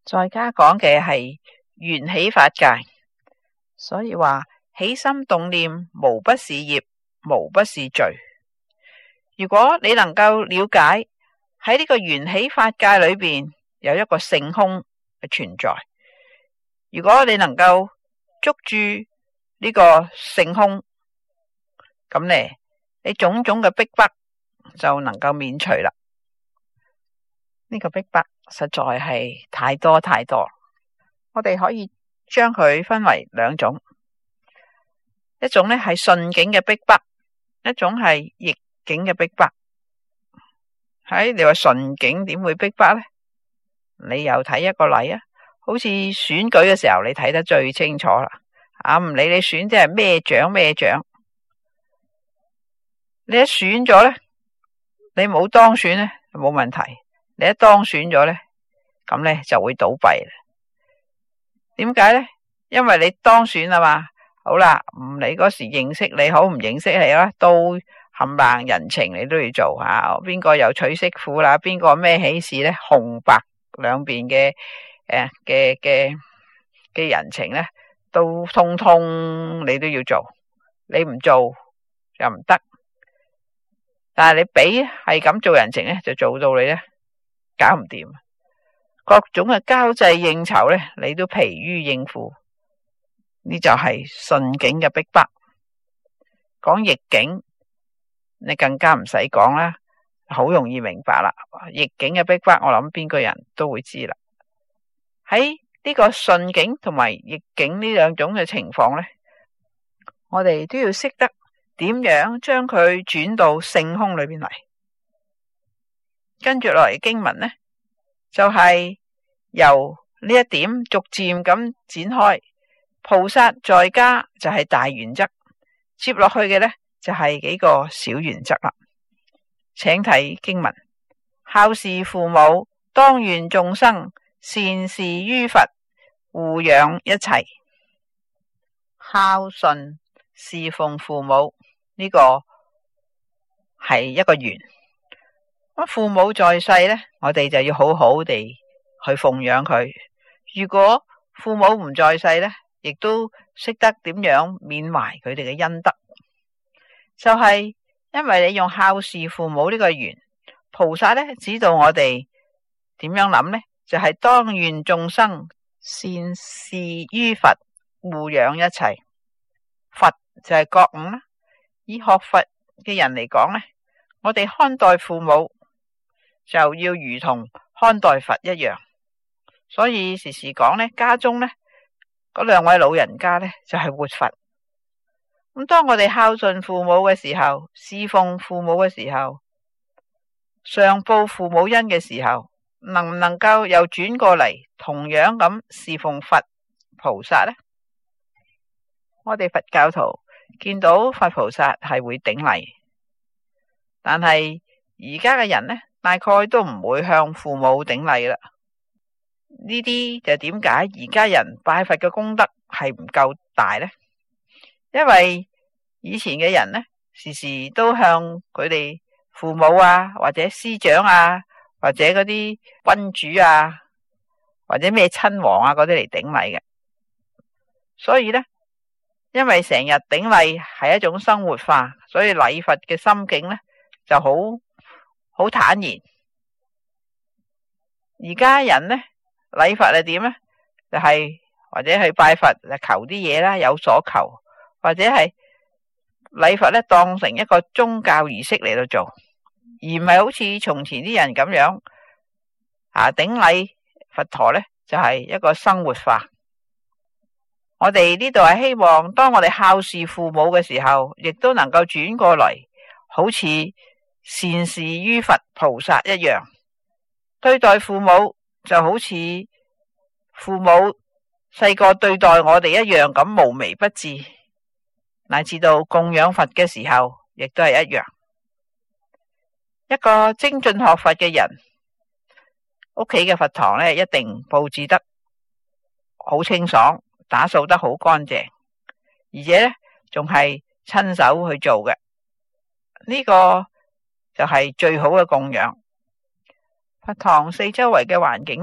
在家講嘅係緣起法界，所以話起心動念無不是業，無不是罪。如果你能夠了解喺呢個緣起法界裏邊有一個性空嘅存在，如果你能夠捉住呢個性空，咁呢，你種種嘅逼迫就能夠免除啦。呢個逼迫實在係太多太多，我哋可以將佢分為兩種，一種呢係順境嘅逼迫，一種係逆境嘅逼迫。你話順境點會逼迫呢？你又睇一個例啊，好似選舉嘅時候你睇得最清楚啦。唔理你選即係咩獎咩獎，你一選咗呢，你冇當選呢冇問題，你一當選咗呢，咁呢就會倒閉啦。點解呢？因為你當選啦嘛，好啦，唔理嗰時認識你好唔認識你啦，都冚唪人情你都要做吓。邊個又娶媳婦啦？邊個咩喜事呢？紅白兩邊嘅人情呢，都通通你都要做，你唔做又唔得。但係你俾係咁做人情呢，就做到你呢搞唔掂。各種嘅交際應酬呢，你都疲於應付，呢就係順境嘅逼迫。講逆境，你更加唔使講啦，好容易明白啦。逆境嘅逼迫，我諗邊個人都會知啦。喺呢個順境同埋逆境呢兩種嘅情況呢，我哋都要識得點樣將佢轉到性空裏邊嚟。跟住落嚟經文呢，就係由呢一點逐漸咁展開。菩薩在家就係大原則，接落去嘅呢，就係幾個小原則啦。請睇經文：孝事父母，當願眾生善事於佛，護養一切。孝順侍奉父母，呢個係一個緣。咁父母在世呢，我哋就要好好地去奉養佢。如果父母唔在世呢，亦都識得點樣緬懷佢哋嘅恩德。就係因為你用孝事父母呢個緣，菩薩呢指導我哋點樣諗呢？就係當願眾生善事於佛，護養一切。佛就係覺悟啦。以學佛嘅人嚟講呢，我哋看待父母就要如同看待佛一樣。所以時時講呢，家中呢嗰兩位老人家呢，就係活佛。咁當我哋孝順父母嘅時候，侍奉父母嘅時候，上報父母恩嘅時候，能唔能夠又轉過嚟同樣咁侍奉佛菩薩呢？我哋佛教徒見到佛菩薩係會頂禮，但係而家嘅人呢，大概都唔會向父母頂禮啦。呢啲就點解而家人拜佛嘅功德係唔夠大呢？因為以前嘅人呢，時時都向佢哋父母啊，或者師長啊，或者嗰啲君主啊，或者咩親王啊嗰啲嚟頂禮嘅。所以呢，因為成日頂禮係一種生活化，所以禮佛嘅心境呢就好坦然。而家人呢，禮佛係點呢？就係或者去拜佛就求啲嘢啦，有所求，或者係禮佛咧當成一個宗教儀式嚟到做，而唔係好似從前啲人咁樣頂禮佛陀呢，就係一個生活化。我哋呢度係希望，當我哋孝事父母嘅時候，亦都能夠轉過來，好似善事於佛菩薩一樣，對待父母就好似父母細個對待我哋一樣咁無微不至，乃至到供養佛嘅時候亦都係一樣。一個精進學佛嘅人，屋企嘅佛堂呢，一定佈置得好清爽，打掃得好乾淨，而且呢仲係親手去做嘅。呢個就係最好嘅供養。佛堂四周圍嘅環境呢，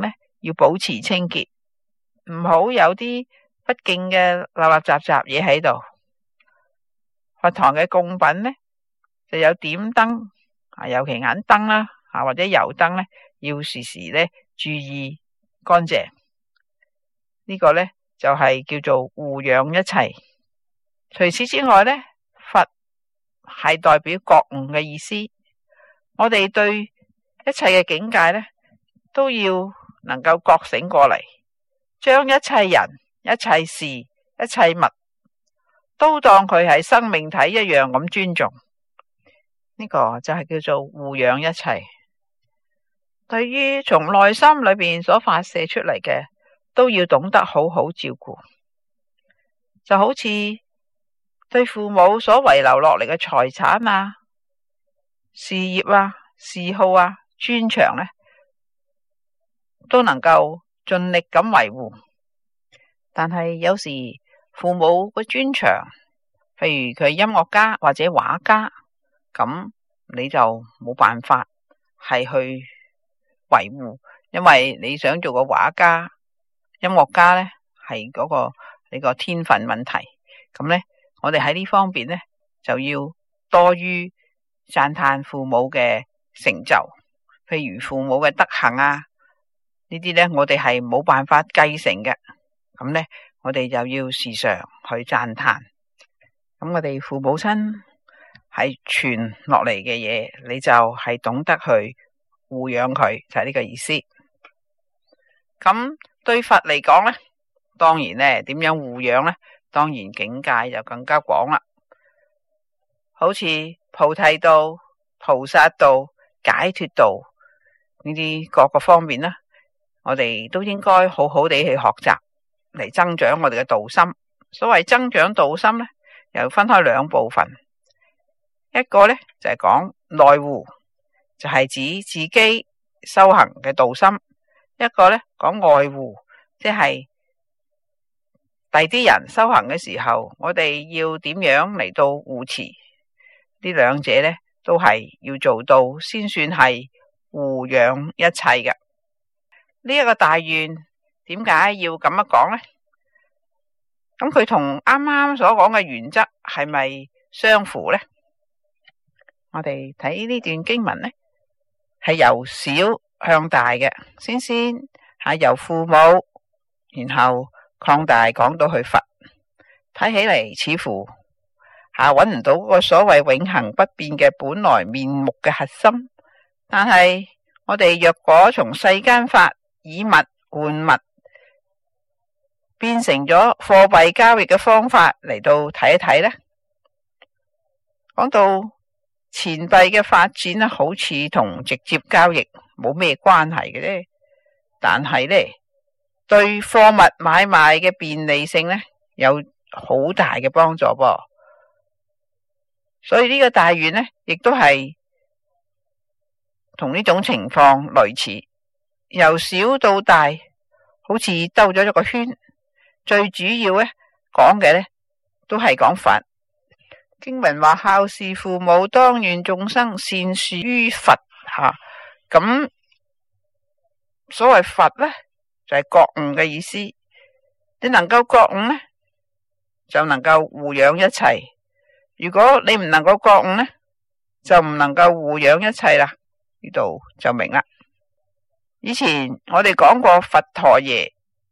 要保持清潔，唔好有啲不敬嘅立立雜雜嘢喺度。佛堂嘅供品呢，就有點燈，尤其眼燈啦，或者油燈呢，要時時呢注意乾淨。呢個呢，就係叫做護養一切。除此之外呢，佛係代表覺悟嘅意思。我哋對一切嘅境界呢，都要能夠覺醒過嚟，將一切人、一切事、一切物都當佢係生命體一樣咁尊重。呢個就係叫做護養一切。對於從內心裏邊所發射出嚟嘅，都要懂得好好照顧。就好似對父母所遺留落嚟嘅財產啊、事業啊、嗜好啊、專長呢，都能夠盡力咁維護。但係有時父母嘅專長，譬如佢音樂家或者畫家，咁你就冇辦法係去維護，因為你想做個畫家、音樂家呢，係嗰個你個天分問題。咁呢，我哋喺呢方面呢，就要多於讚嘆父母嘅成就，譬如父母嘅德行啊，呢啲呢，我哋係冇辦法繼承嘅。咁呢，我哋就要時常去讚嘆。咁我哋父母親係傳落嚟嘅嘢，你就係懂得去護養佢，就係呢個意思。咁對佛嚟講呢，當然呢，點樣護養呢？當然境界就更加廣啦。好似菩提道、菩薩道、解脫道呢啲各個方面啦，我哋都應該好好地去學習，嚟增長我哋嘅道心。所謂增長道心呢，又分開兩部分。一個呢，就係講內護，就係指自己修行嘅道心；一個呢，講外護，即係第啲人修行嘅時候，我哋要點樣嚟到護持。呢兩者呢，都係要做到先算係護養一切嘅。呢一個大願點解要咁樣講呢？咁佢同啱啱所講嘅原則係咪相符呢？我哋睇呢段經文呢，係由小向大嘅，先係由父母，然後擴大講到去佛。睇起嚟似乎揾唔到嗰個所謂永恆不變嘅本來面目嘅核心。但係我哋若果從世間法以物換物，變成咗貨幣交易嘅方法嚟到睇一睇呢，講到錢幣嘅發展呢，好似同直接交易冇咩關係嘅啫。但係呢，對貨物買賣嘅便利性呢，有好大嘅幫助噃。所以呢個大願呢，亦都係同呢種情況類似，由小到大，好似兜咗一個圈。最主要呢，講嘅呢，都係講佛。經文話孝事父母，當願眾生善事於佛。咁所謂佛呢，就係覺悟嘅意思。你能夠覺悟呢，就能夠護養一切。如果你唔能夠覺悟呢，就唔能夠護養一切啦。呢度就明啦。以前我哋講過佛陀耶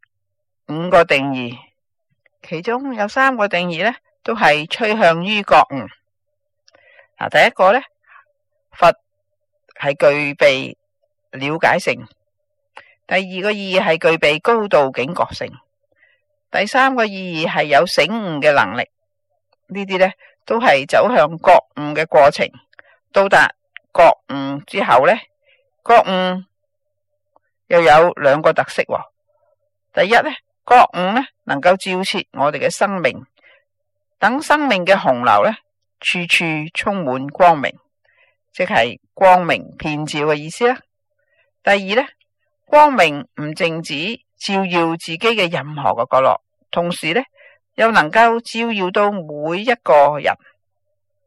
5個定義，其中有3個定義呢，都係趨向於覺悟。第一個呢，佛係具備了解性；第二個意義係具備高度警覺性；第三個意義係有醒悟嘅能力。呢啲呢，都係走向覺悟嘅過程。到達覺悟之後呢，覺悟又有2個特色。第一呢，覺悟呢，能夠照徹我哋嘅生命，等生命嘅洪流呢，處處充滿光明，即係光明遍照嘅意思啦。第二呢，光明唔淨止照耀自己嘅任何嘅角落，同時呢，又能夠照耀到每一個人。